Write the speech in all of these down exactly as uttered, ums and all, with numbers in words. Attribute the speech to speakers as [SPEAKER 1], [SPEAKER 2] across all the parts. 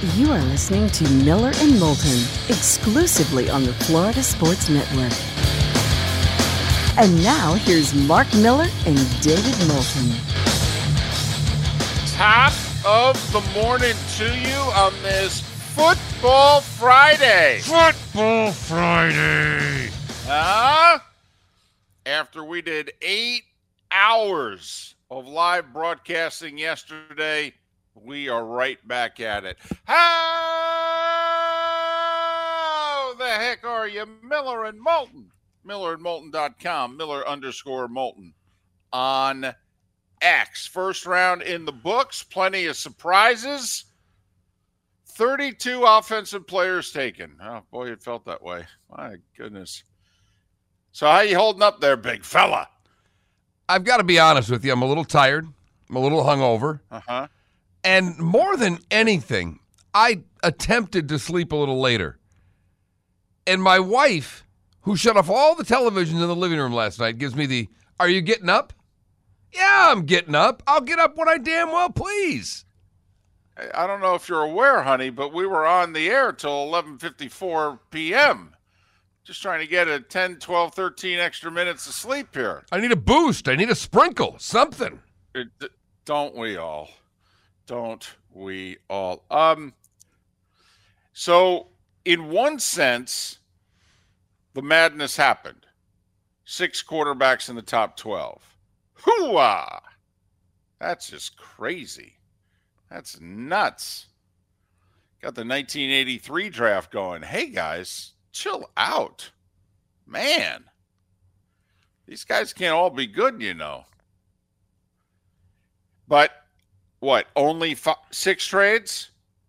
[SPEAKER 1] You are listening to Miller and Moulton, exclusively on the Florida Sports Network. And now, here's Mark Miller and David Moulton.
[SPEAKER 2] Top of the morning to you on this Football Friday.
[SPEAKER 3] Football Friday.
[SPEAKER 2] Uh, after we did eight hours of live broadcasting yesterday, we are right back at it. How the heck are you, Miller and Moulton? Miller and Moulton dot com, Miller underscore Moulton on X. First round in the books, plenty of surprises. thirty-two offensive players taken. Oh, boy, it felt that way. My goodness. So how you holding up there, big fella?
[SPEAKER 3] I've got to be honest with you. I'm a little tired. I'm a little hungover.
[SPEAKER 2] Uh-huh.
[SPEAKER 3] And more than anything, I attempted to sleep a little later. And my wife, who shut off all the televisions in the living room last night, gives me the, are you getting up? Yeah, I'm getting up. I'll get up when I damn well please.
[SPEAKER 2] I don't know if you're aware, honey, but we were on the air till eleven fifty-four p.m. Just trying to get a ten, twelve, thirteen extra minutes of sleep here.
[SPEAKER 3] I need a boost. I need a sprinkle. Something.
[SPEAKER 2] It, don't we all? Don't we all? Um. So, in one sense, the madness happened. Six quarterbacks in the top twelve. Hooah! That's just crazy. That's nuts. Got the nineteen eighty-three draft going. Hey, guys, chill out. Man, these guys can't all be good, you know. But, what, only five, six trades?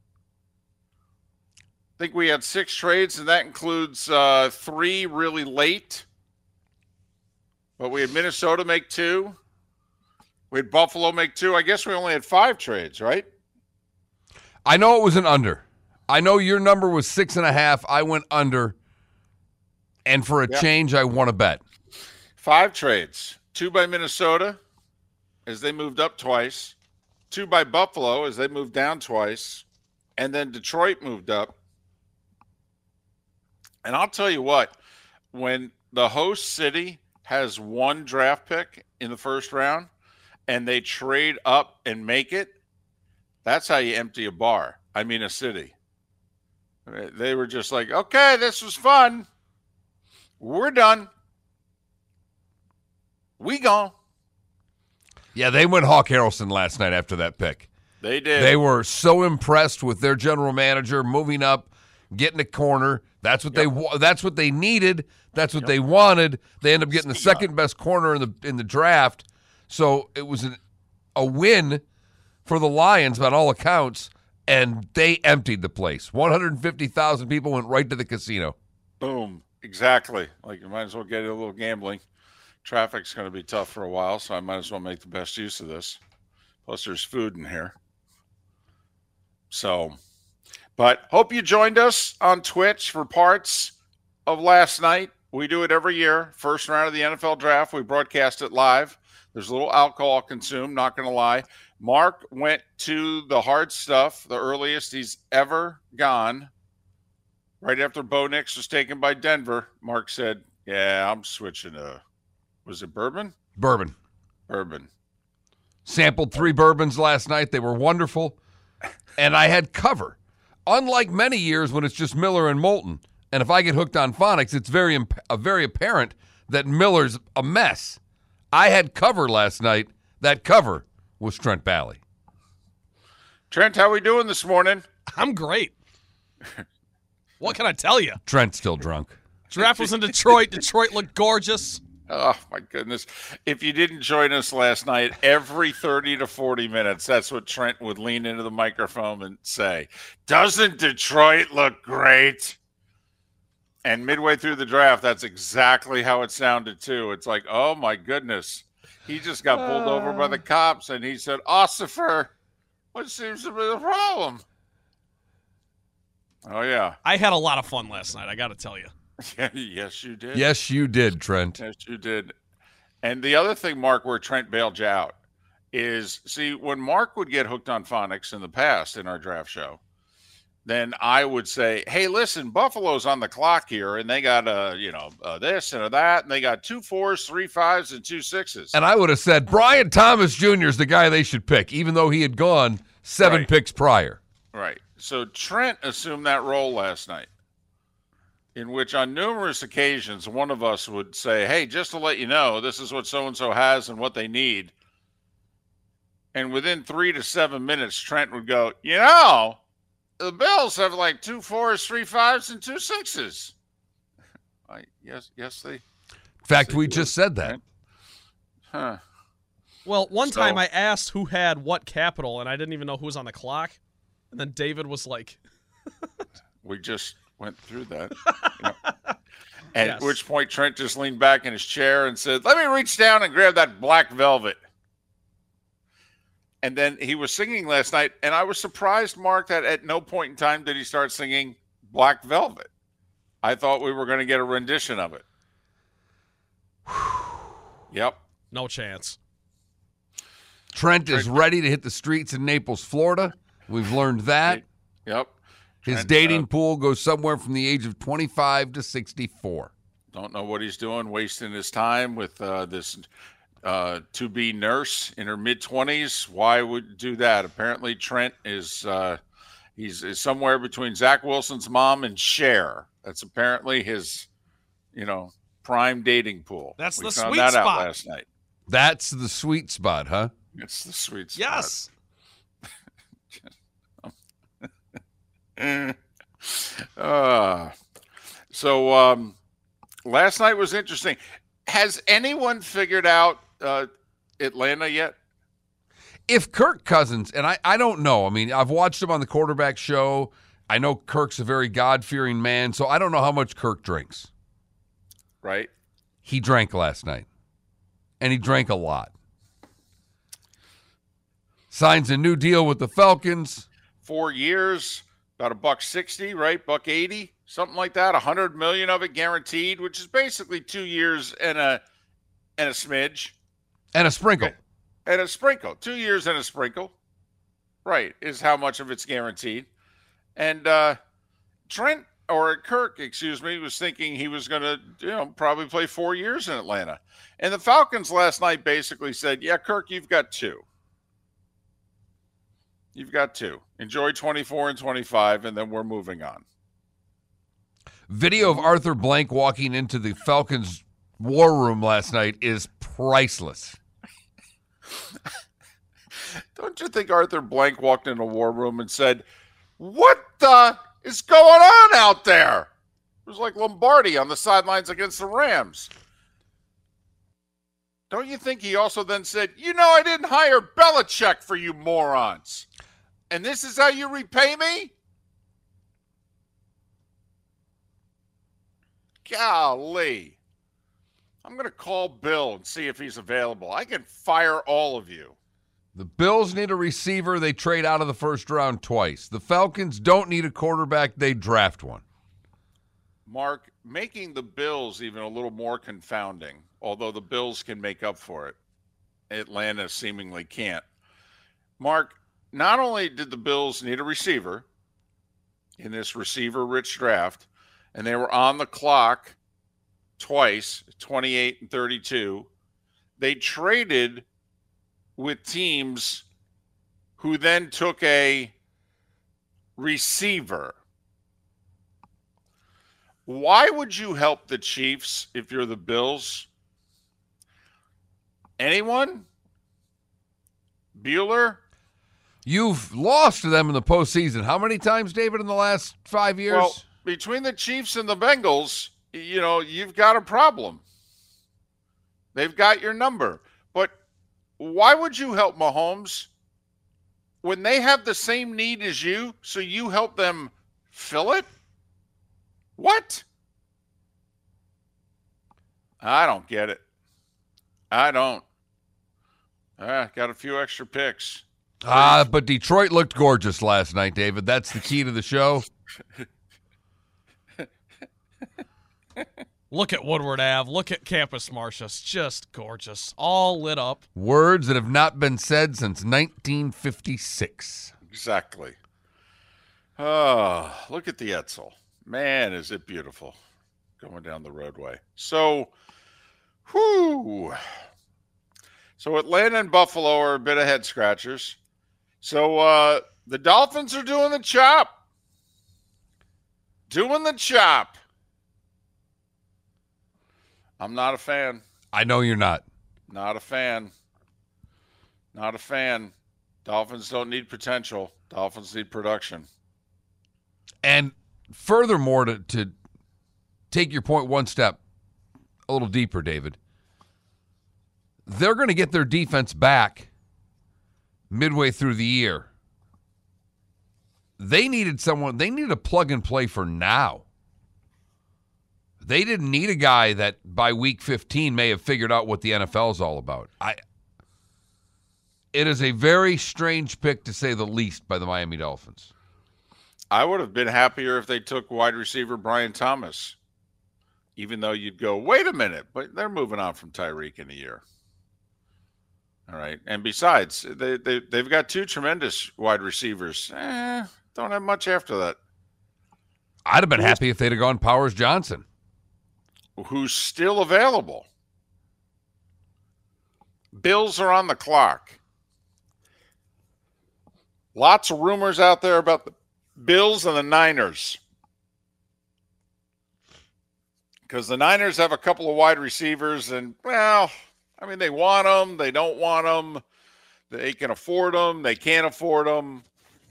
[SPEAKER 2] I think we had six trades, and that includes uh, three really late. But we had Minnesota make two. We had Buffalo make two. I guess we only had five trades, right?
[SPEAKER 3] I know it was an under. I know your number was six and a half. I went under. And for a
[SPEAKER 2] Yep.
[SPEAKER 3] change, I won a bet.
[SPEAKER 2] Five trades. Two by Minnesota as they moved up twice. Two by Buffalo as they moved down twice. And then Detroit moved up. And I'll tell you what, when the host city has one draft pick in the first round and they trade up and make it, that's how you empty a bar. I mean, a city. They were just like, okay, this was fun. We're done. We gone.
[SPEAKER 3] Yeah, they went Hawk Harrelson last night after that pick.
[SPEAKER 2] They did.
[SPEAKER 3] They were so impressed with their general manager moving up, getting a corner. That's what
[SPEAKER 2] Yep.
[SPEAKER 3] they wa- That's what they needed. That's what
[SPEAKER 2] Yep.
[SPEAKER 3] they wanted. They end up getting the
[SPEAKER 2] See ya.
[SPEAKER 3] second best corner in the in the draft. So it was an, a win for the Lions on all accounts, and they emptied the place. one hundred fifty thousand people went right to the casino.
[SPEAKER 2] Boom. Exactly. Like, you might as well get a little gambling. Traffic's going to be tough for a while, so I might as well make the best use of this. Plus, there's food in here. So, but hope you joined us on Twitch for parts of last night. We do it every year. First round of the N F L draft. We broadcast it live. There's a little alcohol consumed, not going to lie. Mark went to the hard stuff, the earliest he's ever gone. Right after Bo Nix was taken by Denver, Mark said, yeah, I'm switching to, was it bourbon?
[SPEAKER 3] Bourbon.
[SPEAKER 2] Bourbon.
[SPEAKER 3] Sampled three bourbons last night. They were wonderful. And I had cover. Unlike many years when it's just Miller and Moulton. And if I get hooked on phonics, it's very imp- uh, very apparent that Miller's a mess. I had cover last night. That cover was Trent Bally.
[SPEAKER 2] Trent, how we doing this morning?
[SPEAKER 4] I'm great. What can I tell you?
[SPEAKER 3] Trent's still drunk.
[SPEAKER 4] Draft was in Detroit. Detroit looked gorgeous.
[SPEAKER 2] Oh, my goodness. If you didn't join us last night, every thirty to forty minutes, that's what Trent would lean into the microphone and say. Doesn't Detroit look great? And midway through the draft, that's exactly how it sounded, too. It's like, oh, my goodness. He just got pulled uh... over by the cops, and he said, Ossifer, what seems to be the problem? Oh, yeah.
[SPEAKER 4] I had a lot of fun last night, I got to tell you.
[SPEAKER 2] Yes, you did.
[SPEAKER 3] Yes, you did, Trent.
[SPEAKER 2] Yes, you did. And the other thing, Mark, where Trent bailed you out is, see, when Mark would get hooked on phonics in the past in our draft show, then I would say, hey, listen, Buffalo's on the clock here, and they got uh, you know uh, this and that, and they got two fours, three fives, and two sixes.
[SPEAKER 3] And I would have said Brian Thomas Junior is the guy they should pick, even though he had gone seven
[SPEAKER 2] Right.
[SPEAKER 3] picks prior.
[SPEAKER 2] Right. So Trent assumed that role last night, in which on numerous occasions one of us would say, hey, just to let you know, this is what so-and-so has and what they need. And within three to seven minutes, Trent would go, you know, the Bills have like two fours, three fives, and two sixes. I, yes, yes, they.
[SPEAKER 3] In fact,
[SPEAKER 2] They
[SPEAKER 3] we
[SPEAKER 2] do.
[SPEAKER 3] just said that.
[SPEAKER 2] Right. Huh.
[SPEAKER 4] Well, one
[SPEAKER 2] So-
[SPEAKER 4] time I asked who had what capital, and I didn't even know who was on the clock. And then David was like,
[SPEAKER 2] We just went through that. You know. At
[SPEAKER 4] Yes.
[SPEAKER 2] which point Trent just leaned back in his chair and said, let me reach down and grab that black velvet. And then he was singing last night, and I was surprised, Mark, that at no point in time did he start singing Black Velvet. I thought we were going to get a rendition of it. Yep.
[SPEAKER 4] no chance.
[SPEAKER 3] Trent is ready to hit the streets in Naples, Florida. We've learned that.
[SPEAKER 2] Yep.
[SPEAKER 3] His
[SPEAKER 2] Trent,
[SPEAKER 3] dating
[SPEAKER 2] uh,
[SPEAKER 3] pool goes somewhere from the age of twenty-five to sixty-four.
[SPEAKER 2] Don't know what he's doing, wasting his time with uh, this uh, to-be nurse in her mid-twenties. Why would do that? Apparently, Trent is uh, he's is somewhere between Zach Wilson's mom and Cher. That's apparently his, you know, prime dating pool.
[SPEAKER 4] That's
[SPEAKER 2] we
[SPEAKER 4] the
[SPEAKER 2] found
[SPEAKER 4] sweet
[SPEAKER 2] that out
[SPEAKER 4] spot.
[SPEAKER 2] last night.
[SPEAKER 3] That's the sweet spot, huh?
[SPEAKER 2] It's the sweet spot.
[SPEAKER 4] Yes.
[SPEAKER 2] uh, so um, last night was interesting. Has anyone figured out uh, Atlanta yet?
[SPEAKER 3] If Kirk Cousins, and I, I don't know, I mean, I've watched him on the quarterback show. I know Kirk's a very God-fearing man, so I don't know how much Kirk drinks.
[SPEAKER 2] Right?
[SPEAKER 3] He drank last night, and he drank a lot. Signs a new deal with the Falcons.
[SPEAKER 2] Four years, about a buck sixty, right? Buck eighty, something like that. A hundred million of it guaranteed, which is basically two years and a and a smidge
[SPEAKER 3] And a sprinkle.
[SPEAKER 2] and a sprinkle. Two years and a sprinkle, right? Is how much of it's guaranteed. And uh, Trent or Kirk, excuse me, was thinking he was going to, you know, probably play four years in Atlanta. And the Falcons last night basically said, "Yeah, Kirk, you've got two." You've got two. Enjoy twenty-four and twenty-five, and then we're moving on.
[SPEAKER 3] Video of Arthur Blank walking into the Falcons war room last night is priceless.
[SPEAKER 2] Don't you think Arthur Blank walked in a war room and said, what the is going on out there? It was like Lombardi on the sidelines against the Rams. Don't you think he also then said, you know, I didn't hire Belichick for you morons. And this is how you repay me? Golly. I'm going to call Bill and see if he's available. I can fire all of you.
[SPEAKER 3] The Bills need a receiver. They trade out of the first round twice. The Falcons don't need a quarterback. They draft one.
[SPEAKER 2] Mark, making the Bills even a little more confounding, although the Bills can make up for it, Atlanta seemingly can't. Mark, not only did the Bills need a receiver in this receiver-rich draft, and they were on the clock twice, twenty-eight and thirty-two, they traded with teams who then took a receiver. Why would you help the Chiefs if you're the Bills? Anyone? Bueller?
[SPEAKER 3] You've lost to them in the postseason. How many times, David, in the last five years?
[SPEAKER 2] Well, between the Chiefs and the Bengals, you know, you've got a problem. They've got your number. But why would you help Mahomes when they have the same need as you, so you help them fill it? What? I don't get it. I don't. Ah, got a few extra picks.
[SPEAKER 3] Ah, but Detroit looked gorgeous last night, David. That's the key to the show.
[SPEAKER 4] Look at Woodward Ave. Look at Campus Marcia. It's just gorgeous. All lit up.
[SPEAKER 3] Words that have not been said since nineteen fifty-six.
[SPEAKER 2] Exactly. Oh, look at the Edsel. Man, is it beautiful going down the roadway. So, whoo. So Atlanta and Buffalo are a bit of head scratchers. So uh, the Dolphins are doing the chop. Doing the chop. I'm not a fan.
[SPEAKER 3] I know you're not.
[SPEAKER 2] Not a fan. Not a fan. Dolphins don't need potential. Dolphins need production.
[SPEAKER 3] And furthermore, to, to take your point one step a little deeper, David, they're going to get their defense back midway through the year. They needed someone, they needed a plug and play for now. They didn't need a guy that by week fifteen may have figured out what the N F L is all about. I. It is a very strange pick, to say the least, by the Miami Dolphins.
[SPEAKER 2] I would have been happier if they took wide receiver Brian Thomas, even though you'd go, wait a minute, but they're moving on from Tyreek in a year. All right. And besides, they, they, they've got two tremendous wide receivers. Eh, don't have much after that.
[SPEAKER 3] I'd have been happy if they'd have gone Powers Johnson.
[SPEAKER 2] Who's still available. Bills are on the clock. Lots of rumors out there about the Bills and the Niners. Because the Niners have a couple of wide receivers, and, well, I mean, they want them, they don't want them, they can afford them, they can't afford them.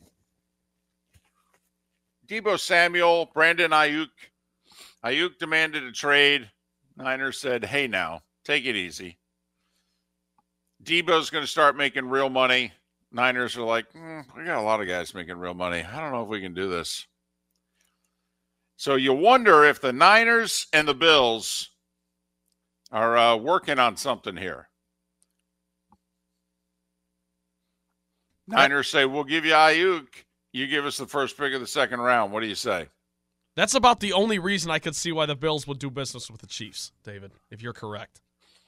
[SPEAKER 2] Deebo Samuel, Brandon Ayuk. Ayuk demanded a trade. Niners said, hey, now, take it easy. Deebo's going to start making real money. Niners are like, mm, we got a lot of guys making real money. I don't know if we can do this. So you wonder if the Niners and the Bills are uh, working on something here. Niners say, we'll give you Ayuk. You give us the first pick of the second round. What do you say?
[SPEAKER 4] That's about the only reason I could see why the Bills would do business with the Chiefs, David, if you're correct.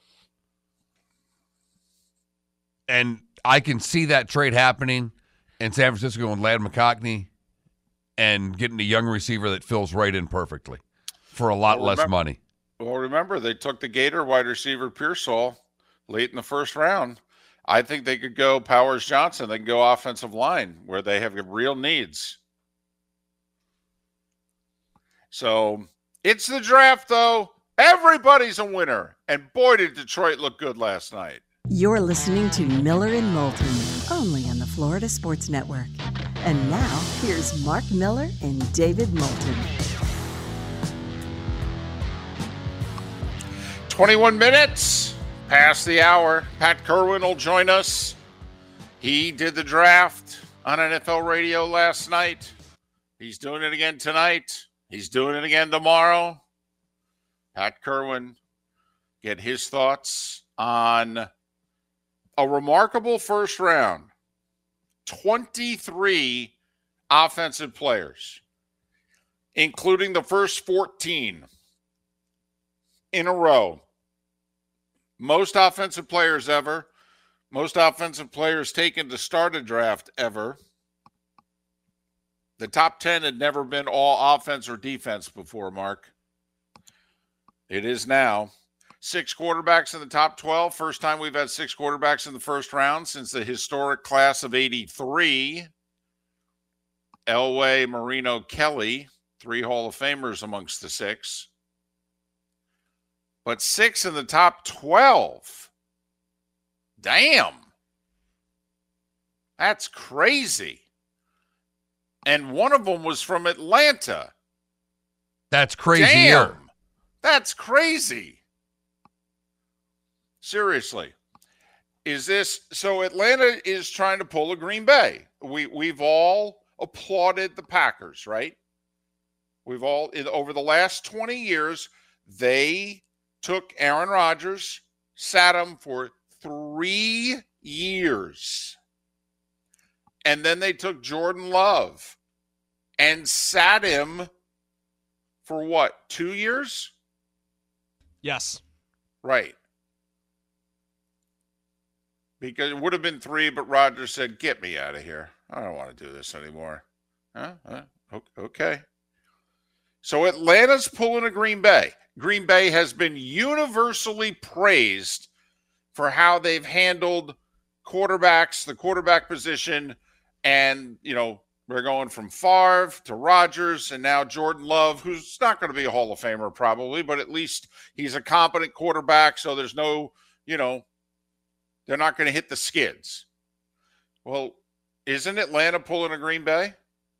[SPEAKER 3] And I can see that trade happening in San Francisco and Ladd McConkey and getting a young receiver that fills right in perfectly for a lot
[SPEAKER 2] well,
[SPEAKER 3] less
[SPEAKER 2] remember,
[SPEAKER 3] money.
[SPEAKER 2] Well, remember, they took the Gator wide receiver Pearsall late in the first round. I think they could go Powers Johnson. They can go offensive line where they have real needs. So it's the draft, though. Everybody's a winner. And boy, did Detroit look good last night.
[SPEAKER 1] You're listening to Miller and Moulton, only on the Florida Sports Network. And now, here's Mark Miller and David Moulton.
[SPEAKER 2] twenty-one minutes past the hour. Pat Kerwin will join us. He did the draft on N F L radio last night. He's doing it again tonight. He's doing it again tomorrow. Pat Kerwin, get his thoughts on a remarkable first round. twenty-three offensive players, including the first fourteen in a row. Most offensive players ever. Most offensive players taken to start a draft ever. The top ten had never been all offense or defense before, Mark. It is now. Six quarterbacks in the top twelve. First time we've had six quarterbacks in the first round since the historic class of eighty-three. Elway, Marino, Kelly, three Hall of Famers amongst the six. But six in the top twelve. Damn. That's crazy. And one of them was from Atlanta.
[SPEAKER 3] That's crazy.
[SPEAKER 2] Damn. That's crazy. Seriously. Is this so Atlanta is trying to pull a Green Bay. We we've all applauded the Packers, right? We've all over the last twenty years, they took Aaron Rodgers, sat him for three years. And then they took Jordan Love and sat him for what, two years?
[SPEAKER 4] Yes.
[SPEAKER 2] Right. Because it would have been three, but Rodgers said, get me out of here. I don't want to do this anymore. Uh, uh, okay. So Atlanta's pulling a Green Bay. Green Bay has been universally praised for how they've handled quarterbacks, the quarterback position, and, you know, we're going from Favre to Rodgers and now Jordan Love, who's not going to be a Hall of Famer probably, but at least he's a competent quarterback, so there's no, you know, they're not going to hit the skids. Well, isn't Atlanta pulling a Green Bay?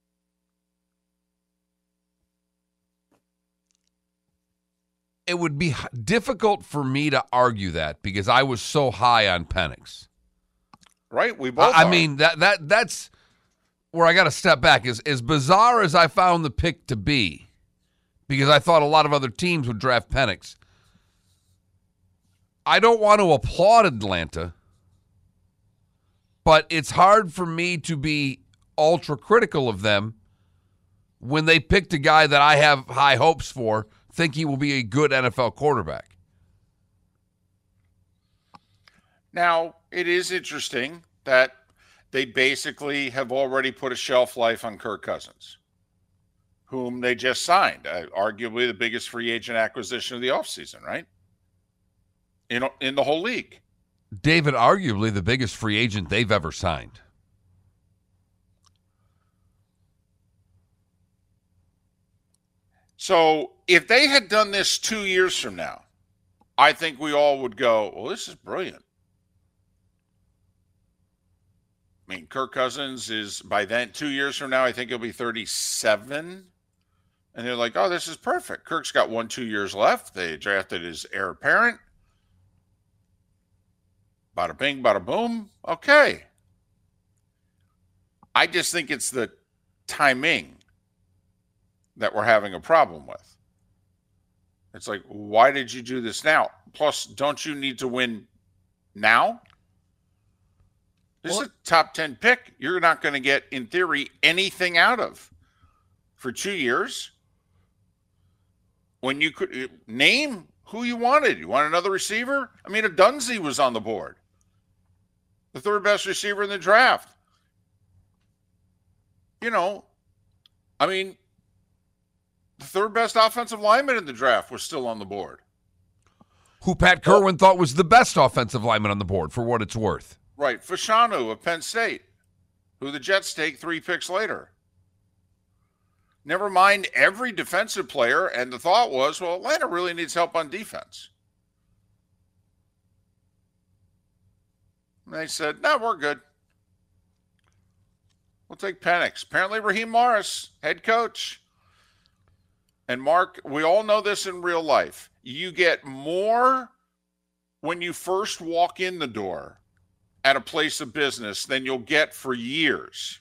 [SPEAKER 3] It would be difficult for me to argue that because I was so high on Penix.
[SPEAKER 2] Right? We both
[SPEAKER 3] I, I
[SPEAKER 2] are.
[SPEAKER 3] mean, that that that's where I got to step back. As, as bizarre as I found the pick to be, because I thought a lot of other teams would draft Penix, I don't want to applaud Atlanta, but it's hard for me to be ultra critical of them when they picked a guy that I have high hopes for, think he will be a good N F L quarterback.
[SPEAKER 2] Now, it is interesting that they basically have already put a shelf life on Kirk Cousins, whom they just signed, uh, arguably the biggest free agent acquisition of the offseason, right? In, in the whole league.
[SPEAKER 3] David, arguably the biggest free agent they've ever signed.
[SPEAKER 2] So if they had done this two years from now, I think we all would go, well, this is brilliant. I mean, Kirk Cousins is, by then, two years from now, I think he'll be thirty-seven. And they're like, oh, this is perfect. Kirk's got one, two years left. They drafted his heir apparent. Bada bing, bada boom. Okay. I just think it's the timing that we're having a problem with. It's like, why did you do this now? Plus, don't you need to win now? This well, is a top ten pick. You're not going to get, in theory, anything out of for two years. When you could name who you wanted. You want another receiver? I mean, a Dunzy was on the board. The third best receiver in the draft. You know, I mean, the third best offensive lineman in the draft was still on the board.
[SPEAKER 3] Who Pat Kerwin oh. thought was the best offensive lineman on the board, for what it's worth.
[SPEAKER 2] Right. Fashanu of Penn State, who the Jets take three picks later. Never mind every defensive player, and the thought was, well, Atlanta really needs help on defense. And they said, no, we're good. We'll take Penix. Apparently Raheem Morris, head coach. And Mark, we all know this in real life. You get more when you first walk in the door at a place of business than you'll get for years.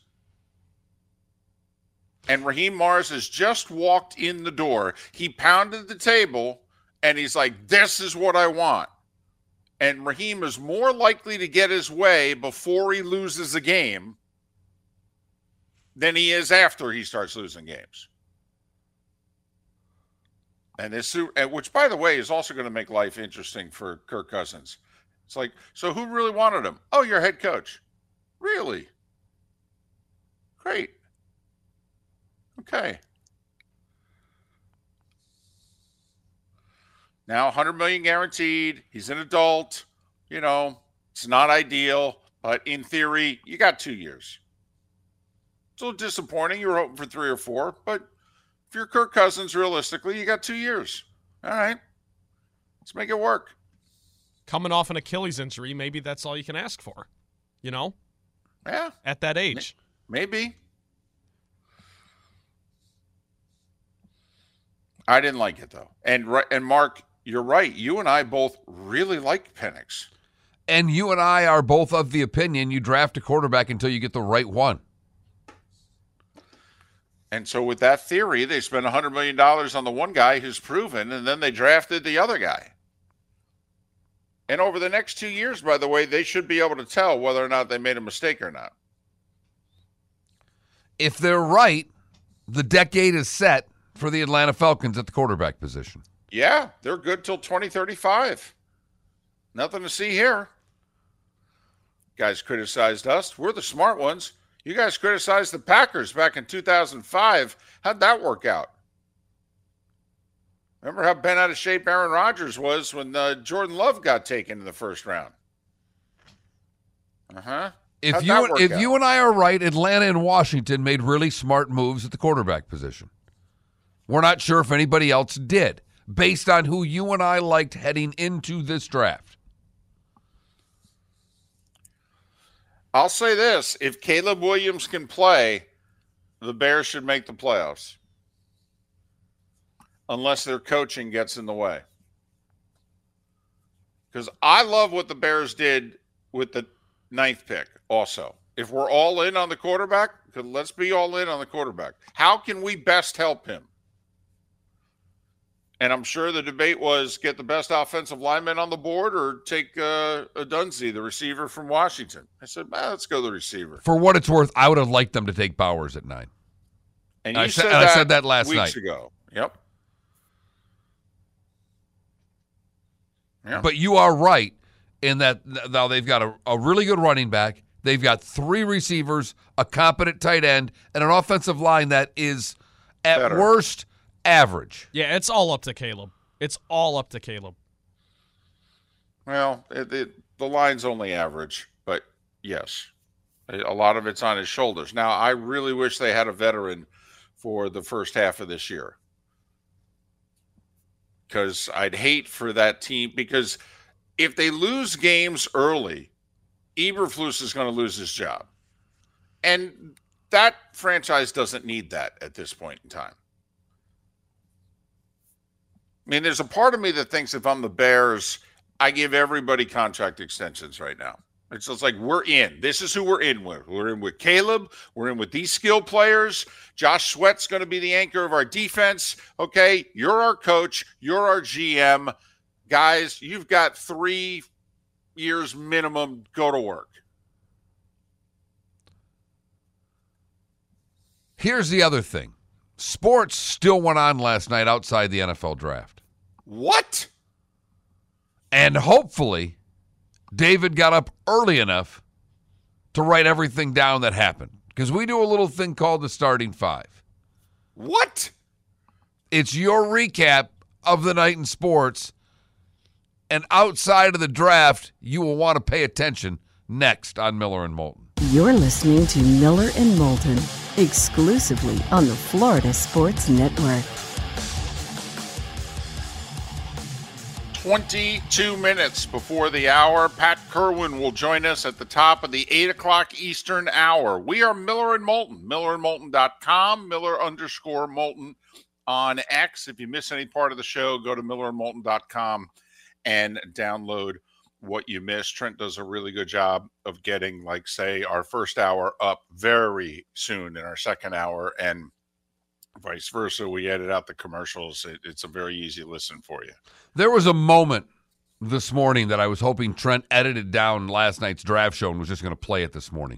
[SPEAKER 2] And Raheem Morris has just walked in the door. He pounded the table, and he's like, this is what I want. And Raheem is more likely to get his way before he loses a game than he is after he starts losing games. And this, which, by the way, is also going to make life interesting for Kirk Cousins. It's like, so who really wanted him? Oh, your head coach. Really? Great. Okay. Now one hundred million dollars guaranteed. He's an adult. You know, it's not ideal, but in theory, you got two years. It's a little disappointing. You were hoping for three or four, but if you're Kirk Cousins, realistically, you got two years. All right. Let's make it work.
[SPEAKER 4] Coming off an Achilles injury, maybe that's all you can ask for, you know?
[SPEAKER 2] Yeah.
[SPEAKER 4] At that age.
[SPEAKER 2] Maybe. I didn't like it, though. And and Mark, you're right. You and I both really like Penix.
[SPEAKER 3] And you and I are both of the opinion you draft a quarterback until you get the right one.
[SPEAKER 2] And so with that theory, they spent one hundred million dollars on the one guy who's proven, and then they drafted the other guy. And over the next two years, by the way, they should be able to tell whether or not they made a mistake or not.
[SPEAKER 3] If they're right, the decade is set for the Atlanta Falcons at the quarterback position.
[SPEAKER 2] Yeah, they're good till twenty thirty-five. Nothing to see here. Guys criticized us. We're the smart ones. You guys criticized the Packers back in two thousand five. How'd that work out? Remember how bent out of shape Aaron Rodgers was when uh, Jordan Love got taken in the first round? Uh-huh.
[SPEAKER 3] If
[SPEAKER 2] How'd
[SPEAKER 3] you
[SPEAKER 2] that work
[SPEAKER 3] if
[SPEAKER 2] out?
[SPEAKER 3] you and I are right, Atlanta and Washington made really smart moves at the quarterback position. We're not sure if anybody else did, based on who you and I liked heading into this draft.
[SPEAKER 2] I'll say this. If Caleb Williams can play, the Bears should make the playoffs. Unless their coaching gets in the way. Because I love what the Bears did with the ninth pick also. If we're all in on the quarterback, let's be all in on the quarterback. How can we best help him? And I'm sure the debate was get the best offensive lineman on the board or take uh, a Dunzy, the receiver from Washington. I said, well, let's go the receiver.
[SPEAKER 3] For what it's worth, I would have liked them to take Bowers at nine.
[SPEAKER 2] And you
[SPEAKER 3] I
[SPEAKER 2] said,
[SPEAKER 3] said,
[SPEAKER 2] that
[SPEAKER 3] and I said that last
[SPEAKER 2] weeks
[SPEAKER 3] night.
[SPEAKER 2] ago. Yep. Yeah.
[SPEAKER 3] But you are right in that now they've got a, a really good running back. They've got three receivers, a competent tight end, and an offensive line that is, at
[SPEAKER 2] Better.
[SPEAKER 3] worst, average.
[SPEAKER 4] Yeah, it's all up to Caleb. It's all up to Caleb.
[SPEAKER 2] Well, it, it, the line's only average, but yes, a lot of it's on his shoulders. Now, I really wish they had a veteran for the first half of this year because I'd hate for that team because if they lose games early, Eberflus is going to lose his job. And that franchise doesn't need that at this point in time. I mean, there's a part of me that thinks if I'm the Bears, I give everybody contract extensions right now. It's just like we're in. This is who we're in with. We're in with Caleb. We're in with these skilled players. Josh Sweat's going to be the anchor of our defense. Okay, you're our coach. You're our G M. Guys, you've got three years minimum. Go to work.
[SPEAKER 3] Here's the other thing. Sports still went on last night outside the N F L draft.
[SPEAKER 2] What?
[SPEAKER 3] And hopefully, David got up early enough to write everything down that happened. Because we do a little thing called the starting five.
[SPEAKER 2] What?
[SPEAKER 3] It's your recap of the night in sports. And outside of the draft, you will want to pay attention next on Miller and Moulton.
[SPEAKER 1] You're listening to Miller and Moulton, exclusively on the Florida Sports Network.
[SPEAKER 2] twenty-two minutes before the hour, Pat Kerwin will join us at the top of the eight o'clock Eastern hour. We are Miller and Moulton, miller and moulton dot com, Miller underscore Moulton on X. If you miss any part of the show, go to miller and moulton dot com and download what you missed. Trent does a really good job of getting, like, say, our first hour up very soon in our second hour, and vice versa. We edit out the commercials. It, it's a very easy listen for you.
[SPEAKER 3] There was a moment this morning that I was hoping Trent edited down last night's draft show and was just going to play it this morning.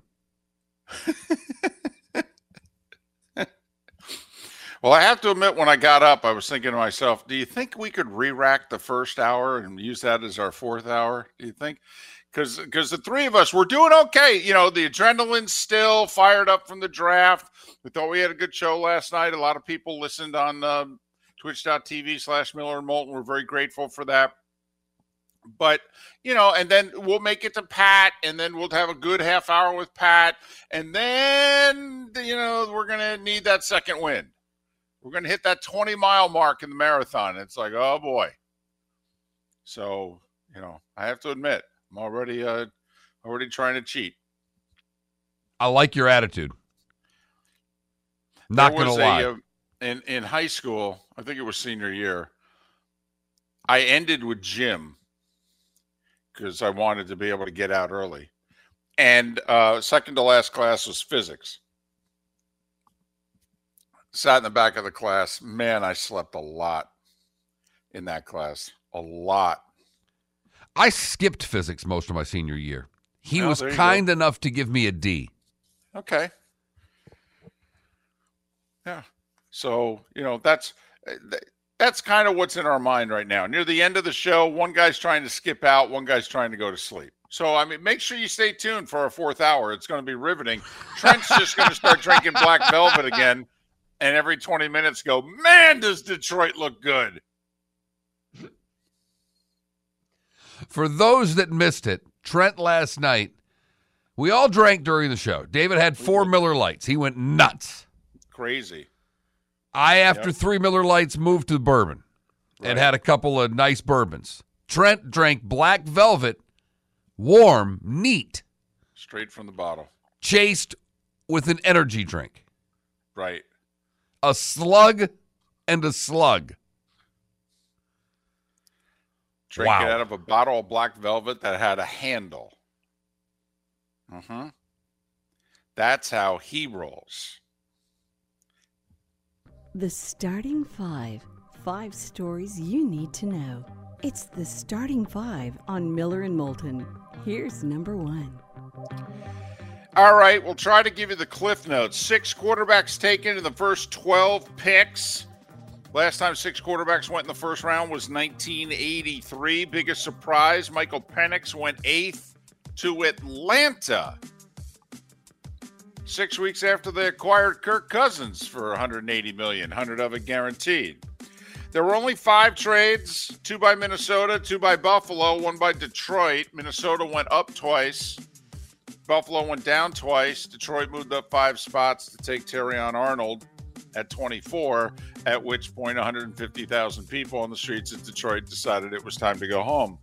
[SPEAKER 2] Well, I have to admit, when I got up, I was thinking to myself, do you think we could re-rack the first hour and use that as our fourth hour? Do you think? Because because the three of us, we're doing okay. You know, the adrenaline's still fired up from the draft. We thought we had a good show last night. A lot of people listened on um, twitch.tv slash Miller and Moulton. We're very grateful for that. But, you know, and then we'll make it to Pat, and then we'll have a good half hour with Pat. And then, you know, we're going to need that second win. We're going to hit that twenty-mile mark in the marathon. It's like, oh, boy. So, you know, I have to admit, I'm already uh, already trying to cheat.
[SPEAKER 3] I like your attitude. Not going to lie.
[SPEAKER 2] A, uh, in, in high school, I think it was senior year, I ended with gym because I wanted to be able to get out early. And uh, second to last class was physics. Sat in the back of the class. Man, I slept a lot in that class. A lot.
[SPEAKER 3] I skipped physics most of my senior year. He
[SPEAKER 2] Oh,
[SPEAKER 3] was
[SPEAKER 2] there you
[SPEAKER 3] kind
[SPEAKER 2] go.
[SPEAKER 3] enough to give me a D.
[SPEAKER 2] Okay. Yeah. So, you know, that's that's kind of what's in our mind right now. Near the end of the show, one guy's trying to skip out, one guy's trying to go to sleep. So, I mean, make sure you stay tuned for our fourth hour. It's going to be riveting. Trent's just going to start drinking Black Velvet again, and every twenty minutes go, man, does Detroit look good.
[SPEAKER 3] For those that missed it, Trent last night, we all drank during the show. David had four Miller Lights. He went nuts.
[SPEAKER 2] Crazy.
[SPEAKER 3] I, after
[SPEAKER 2] Yep.
[SPEAKER 3] three Miller Lights, moved to bourbon
[SPEAKER 2] Right.
[SPEAKER 3] and had a couple of nice bourbons. Trent drank Black Velvet, warm, neat,
[SPEAKER 2] Straight from the bottle.
[SPEAKER 3] chased with an energy drink.
[SPEAKER 2] Right.
[SPEAKER 3] A slug and a slug.
[SPEAKER 2] Drink
[SPEAKER 3] Wow.
[SPEAKER 2] it out of a bottle of Black Velvet that had a handle. Mm-hmm. That's how he rolls.
[SPEAKER 1] The starting five. Five stories you need to know. It's the starting five on Miller and Moulton. Here's number one.
[SPEAKER 2] All right, we'll try to give you the cliff notes. Six quarterbacks taken in the first twelve picks. Last time six quarterbacks went in the first round was nineteen eighty-three. Biggest surprise, Michael Penix went eighth to Atlanta. Six weeks after they acquired Kirk Cousins for one hundred eighty million dollars, one hundred of it guaranteed. There were only five trades, two by Minnesota, two by Buffalo, one by Detroit. Minnesota went up twice. Buffalo went down twice. Detroit moved up five spots to take Terrion Arnold at twenty-four, at which point one hundred fifty thousand people on the streets of Detroit decided it was time to go home.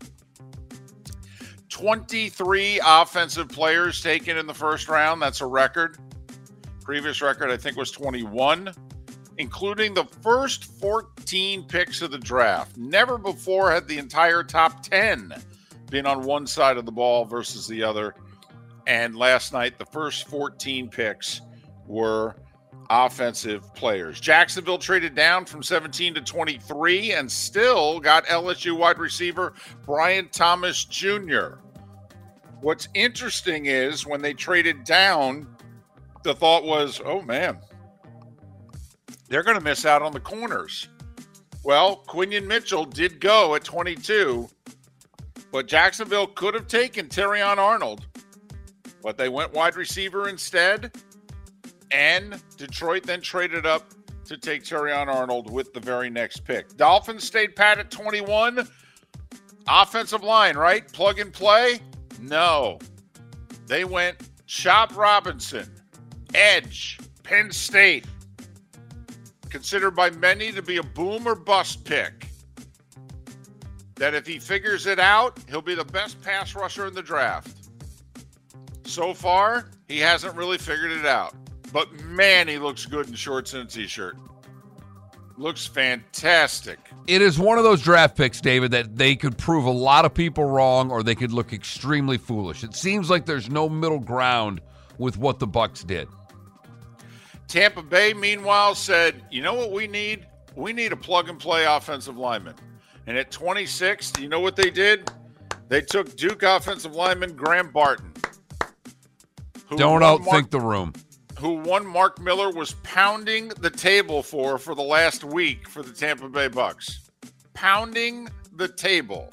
[SPEAKER 2] twenty-three offensive players taken in the first round. That's a record. Previous record, I think, was twenty-one, including the first fourteen picks of the draft. Never before had the entire top ten been on one side of the ball versus the other. And last night, the first fourteen picks were offensive players. Jacksonville traded down from seventeen to twenty-three and still got L S U wide receiver Brian Thomas Junior What's interesting is when they traded down, the thought was, oh man, they're going to miss out on the corners. Well, Quinion Mitchell did go at twenty-two, but Jacksonville could have taken Terrion Arnold, but they went wide receiver instead. And Detroit then traded up to take Terrion Arnold with the very next pick. Dolphins stayed pat at twenty-one. Offensive line, right? Plug and play? No. They went Chop Robinson, edge, Penn State. Considered by many to be a boom or bust pick. That if he figures it out, he'll be the best pass rusher in the draft. So far, he hasn't really figured it out. But man, he looks good in shorts and a t-shirt. Looks fantastic.
[SPEAKER 3] It is one of those draft picks, David, that they could prove a lot of people wrong or they could look extremely foolish. It seems like there's no middle ground with what the Bucs did.
[SPEAKER 2] Tampa Bay, meanwhile, said, you know what we need? We need a plug-and-play offensive lineman. And at twenty-six, do you know what they did? They took Duke offensive lineman Graham Barton. who
[SPEAKER 3] Don't
[SPEAKER 2] won
[SPEAKER 3] outthink
[SPEAKER 2] Mark,
[SPEAKER 3] the room.
[SPEAKER 2] who one Mark Miller was pounding the table for for the last week for the Tampa Bay Bucs. Pounding the table.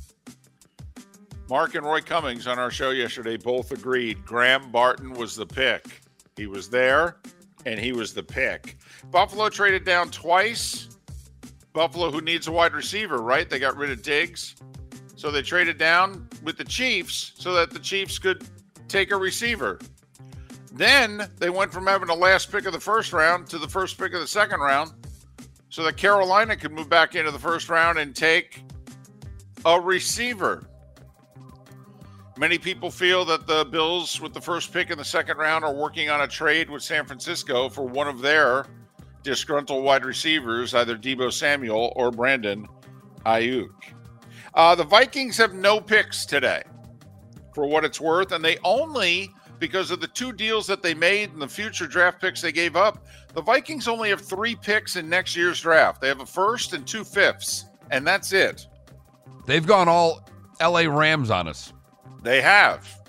[SPEAKER 2] Mark and Roy Cummings on our show yesterday both agreed Graham Barton was the pick. He was there, and he was the pick. Buffalo traded down twice. Buffalo, who needs a wide receiver, right? They got rid of Diggs. So they traded down with the Chiefs so that the Chiefs could take a receiver. Then they went from having the last pick of the first round to the first pick of the second round so that Carolina could move back into the first round and take a receiver. Many people feel that the Bills, with the first pick in the second round, are working on a trade with San Francisco for one of their disgruntled wide receivers, either Deebo Samuel or Brandon Ayuk. Uh, the Vikings have no picks today, for what it's worth, and they only, because of the two deals that they made and the future draft picks they gave up, the Vikings only have three picks in next year's draft. They have a first and two fifths, and that's it.
[SPEAKER 3] They've gone all L A Rams on us.
[SPEAKER 2] They have.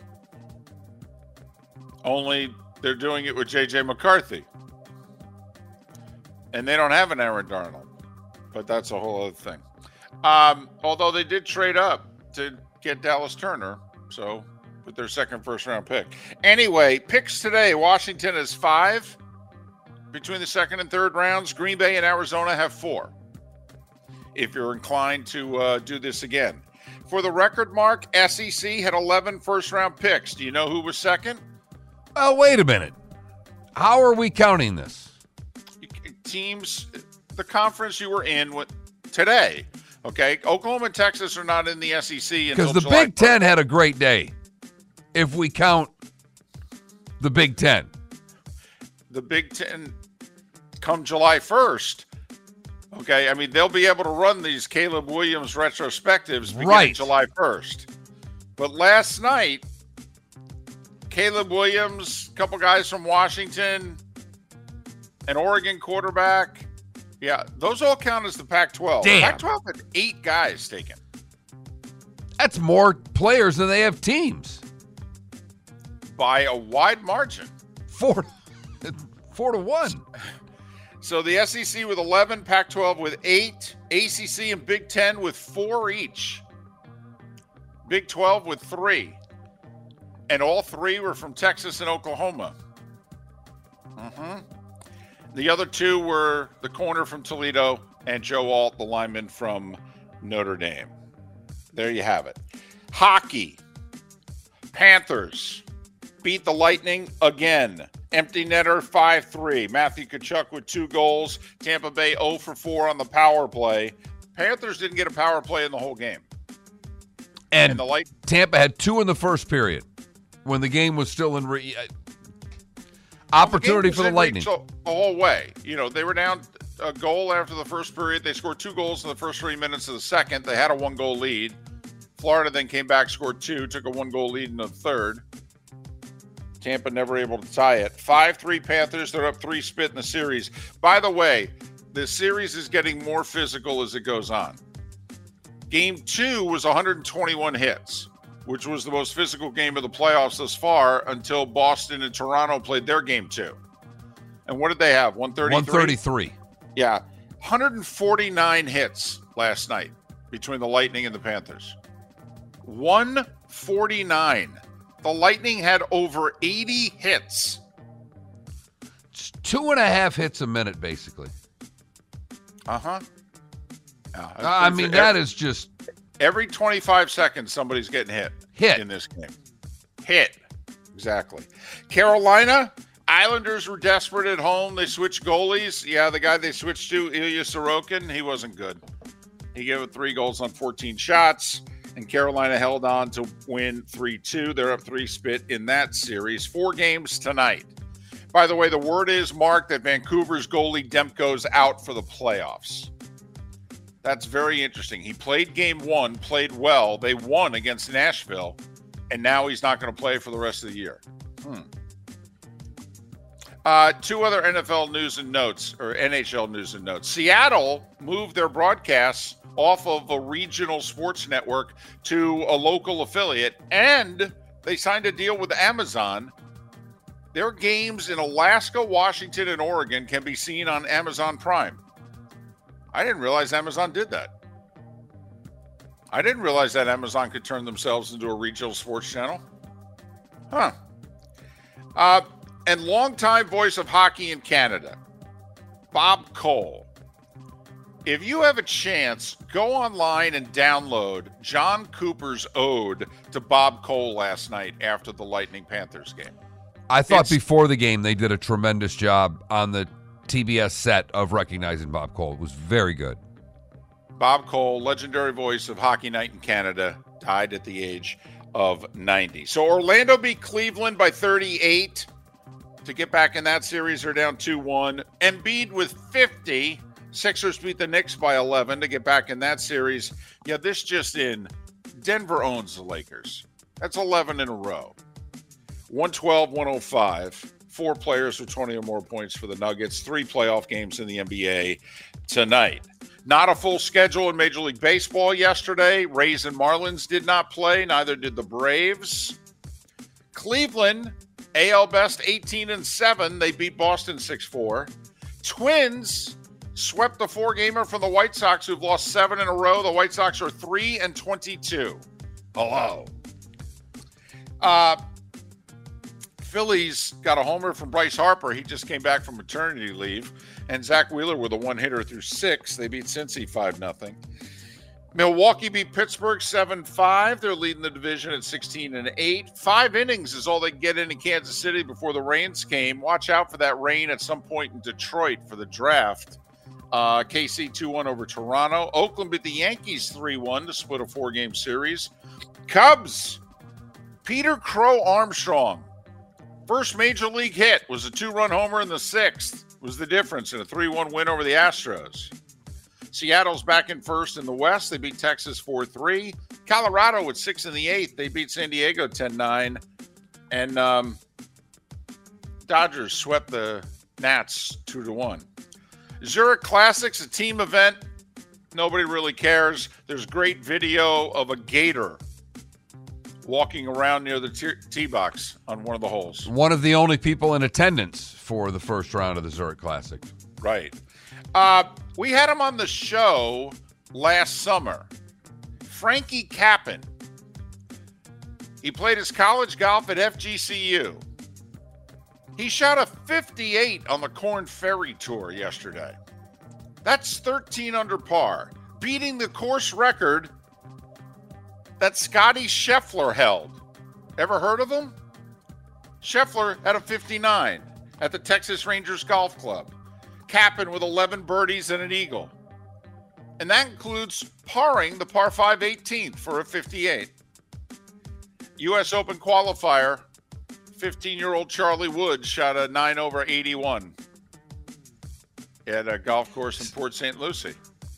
[SPEAKER 2] Only they're doing it with J J McCarthy. And they don't have an Aaron Darnold. But that's a whole other thing. Um, although they did trade up to get Dallas Turner. So, with their second first-round pick. Anyway, picks today. Washington has five between the second and third rounds. Green Bay and Arizona have four. If you're inclined to uh, do this again. For the record, Mark, S E C had eleven first-round picks. Do you know who was second?
[SPEAKER 3] Oh, wait a minute. How are we counting this?
[SPEAKER 2] Teams, the conference you were in with today. Okay, Oklahoma and Texas are not in the S E C until
[SPEAKER 3] Because the
[SPEAKER 2] July
[SPEAKER 3] Big Ten had a great day, if we count the Big Ten.
[SPEAKER 2] The Big Ten come July first. Okay, I mean, they'll be able to run these Caleb Williams retrospectives beginning
[SPEAKER 3] Right.
[SPEAKER 2] July first. But last night, Caleb Williams, a couple guys from Washington, an Oregon quarterback. Yeah, those all count as the Pac twelve.
[SPEAKER 3] Damn.
[SPEAKER 2] Pac twelve had eight guys taken.
[SPEAKER 3] That's more players than they have teams.
[SPEAKER 2] By a wide margin.
[SPEAKER 3] Four, four to one.
[SPEAKER 2] So the S E C with eleven, Pac twelve with eight, A C C and Big Ten with four each. Big twelve with three. And all three were from Texas and Oklahoma. Mm-hmm. The other two were the corner from Toledo and Joe Alt, the lineman from Notre Dame. There you have it. Hockey. Panthers beat the Lightning again. Empty netter five three. Matthew Tkachuk with two goals. Tampa Bay zero for four on the power play. Panthers didn't get a power play in the whole game.
[SPEAKER 3] And,
[SPEAKER 2] And the Light-
[SPEAKER 3] Tampa had two in the first period when the game was still in re- uh, opportunity
[SPEAKER 2] game
[SPEAKER 3] for
[SPEAKER 2] was
[SPEAKER 3] the
[SPEAKER 2] in
[SPEAKER 3] Lightning.
[SPEAKER 2] reach The the whole way. You know, they were down a goal after the first period. They scored two goals in the first three minutes of the second. They had a one-goal lead. Florida then came back, scored two, took a one-goal lead in the third. Tampa never able to tie it. five three Panthers. They're up three spit in the series. By the way, the series is getting more physical as it goes on. Game two was one hundred twenty-one hits, which was the most physical game of the playoffs thus far until Boston and Toronto played their game two. And what did they have? one thirty-three?
[SPEAKER 3] one thirty-three.
[SPEAKER 2] Yeah. one hundred forty-nine hits last night between the Lightning and the Panthers. one forty-nine. The Lightning had over eighty hits.
[SPEAKER 3] It's two and a half hits a minute, basically.
[SPEAKER 2] Uh-huh. Yeah,
[SPEAKER 3] I mean,
[SPEAKER 2] every,
[SPEAKER 3] that is just
[SPEAKER 2] every twenty-five seconds somebody's getting hit.
[SPEAKER 3] Hit.
[SPEAKER 2] In this game. Hit. Exactly. Carolina, Islanders were desperate at home. They switched goalies. Yeah, the guy they switched to, Ilya Sorokin, he wasn't good. He gave it three goals on fourteen shots. And Carolina held on to win three two. They're up three spit in that series. Four games tonight. By the way, the word is, Mark, that Vancouver's goalie Demko's out for the playoffs. That's very interesting. He played game one, played well. They won against Nashville, and now he's not going to play for the rest of the year. Hmm. Uh, two other N F L news and notes, or N H L news and notes. Seattle moved their broadcasts off of a regional sports network to a local affiliate, and they signed a deal with Amazon. Their games in Alaska, Washington, and Oregon can be seen on Amazon Prime. I didn't realize Amazon did that. I didn't realize that Amazon could turn themselves into a regional sports channel. Huh. Uh, and longtime voice of hockey in Canada, Bob Cole. If you have a chance, go online and download John Cooper's ode to Bob Cole last night after the Lightning Panthers game.
[SPEAKER 3] I thought
[SPEAKER 2] It's-
[SPEAKER 3] before the game they did a tremendous job on the T B S set of recognizing Bob Cole. It was very good.
[SPEAKER 2] Bob Cole, legendary voice of Hockey Night in Canada, died at the age of ninety. So Orlando beat Cleveland by thirty-eight to get back in that series. They're down two one. Embiid with fifty. Sixers beat the Knicks by eleven to get back in that series. Yeah, this just in. Denver owns the Lakers. That's eleven in a row. one twelve, one oh five. Four players with twenty or more points for the Nuggets. Three playoff games in the N B A tonight. Not a full schedule in Major League Baseball yesterday. Rays and Marlins did not play. Neither did the Braves. Cleveland, A L best eighteen and seven. They beat Boston six four. Twins swept the four-gamer from the White Sox, who've lost seven in a row. The White Sox are three and twenty-two. Hello. Uh, Phillies got a homer from Bryce Harper. He just came back from maternity leave. And Zach Wheeler with a one-hitter through six. They beat Cincy five nothing. Milwaukee beat Pittsburgh seven five. They're leading the division at sixteen and eight. Five innings is all they get into Kansas City before the rains came. Watch out for that rain at some point in Detroit for the draft. Uh, K C two one over Toronto. Oakland beat the Yankees three one to split a four-game series. Cubs, Peter Crow Armstrong. First major league hit was a two-run homer in the sixth. Was the difference in a three one win over the Astros. Seattle's back in first in the West. They beat Texas four three. Colorado with six in the eighth. They beat San Diego ten nine. And um, Dodgers swept the Nats two to one. Zurich Classic's a team event. Nobody really cares. There's great video of a gator walking around near the tee, tee box on one of the holes.
[SPEAKER 3] One of the only people in attendance for the first round of the Zurich Classic.
[SPEAKER 2] Right. Uh, we had him on the show last summer. Frankie Cappan. He played his college golf at F G C U. He shot a fifty-eight on the Korn Ferry Tour yesterday. That's thirteen under par, beating the course record that Scotty Scheffler held. Ever heard of him? Scheffler had a fifty-nine at the Texas Rangers Golf Club. Cappan with eleven birdies and an eagle. And that includes parring the par five eighteenth for a fifty-eight. U S Open qualifier, fifteen-year-old Charlie Woods shot a nine over eighty-one at a golf course in Port Saint Lucie.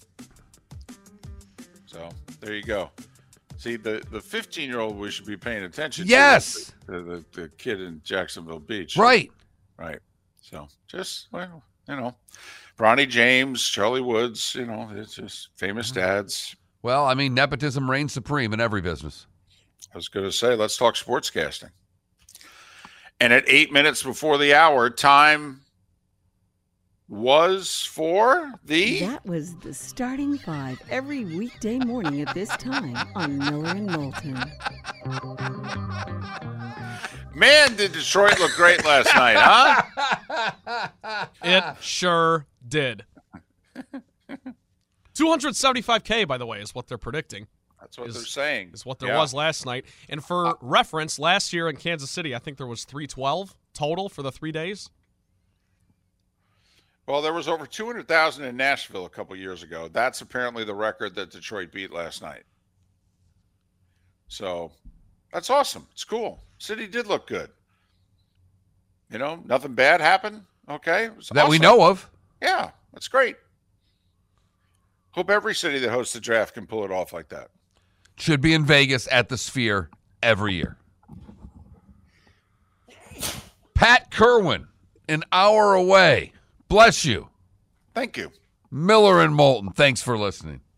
[SPEAKER 2] So there you go. See, the, the fifteen-year-old we should be paying attention
[SPEAKER 3] yes.
[SPEAKER 2] to. The, the, the kid in Jacksonville Beach.
[SPEAKER 3] Right.
[SPEAKER 2] Right. So just, well, you know, Bronny James, Charlie Woods, you know, it's just famous dads.
[SPEAKER 3] Well, I mean, nepotism reigns supreme in every business.
[SPEAKER 2] I was going to say, let's talk sportscasting. And at eight minutes before the hour, time was for the...
[SPEAKER 1] That was the starting five every weekday morning at this time on Miller and Moulton.
[SPEAKER 2] Man, did Detroit look great last night, huh?
[SPEAKER 4] It sure did. two hundred seventy-five K, by the way, is what they're predicting.
[SPEAKER 2] That's what
[SPEAKER 4] is,
[SPEAKER 2] they're saying.
[SPEAKER 4] Is what there
[SPEAKER 2] yeah.
[SPEAKER 4] was last night. And for uh, reference, last year in Kansas City, I think there was three twelve total for the three days.
[SPEAKER 2] Well, there was over two hundred thousand in Nashville a couple years ago. That's apparently the record that Detroit beat last night. So that's awesome. It's cool. City did look good. You know, nothing bad happened. Okay. It was
[SPEAKER 3] that
[SPEAKER 2] awesome.
[SPEAKER 3] we know of.
[SPEAKER 2] Yeah, that's great. Hope every city that hosts the draft can pull it off like that.
[SPEAKER 3] Should be in Vegas at the Sphere every year. Pat Kerwin, an hour away. Bless you.
[SPEAKER 2] Thank you.
[SPEAKER 3] Miller and Moulton, thanks for listening.